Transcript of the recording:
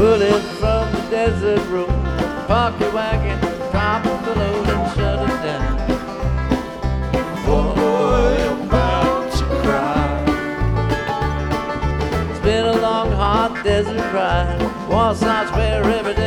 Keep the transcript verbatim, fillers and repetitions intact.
pulling from the desert road. Park your wagon, drop the load and shut it down. Boy, I'm about to cry. It's been a long, hot desert ride. Wasatch where every day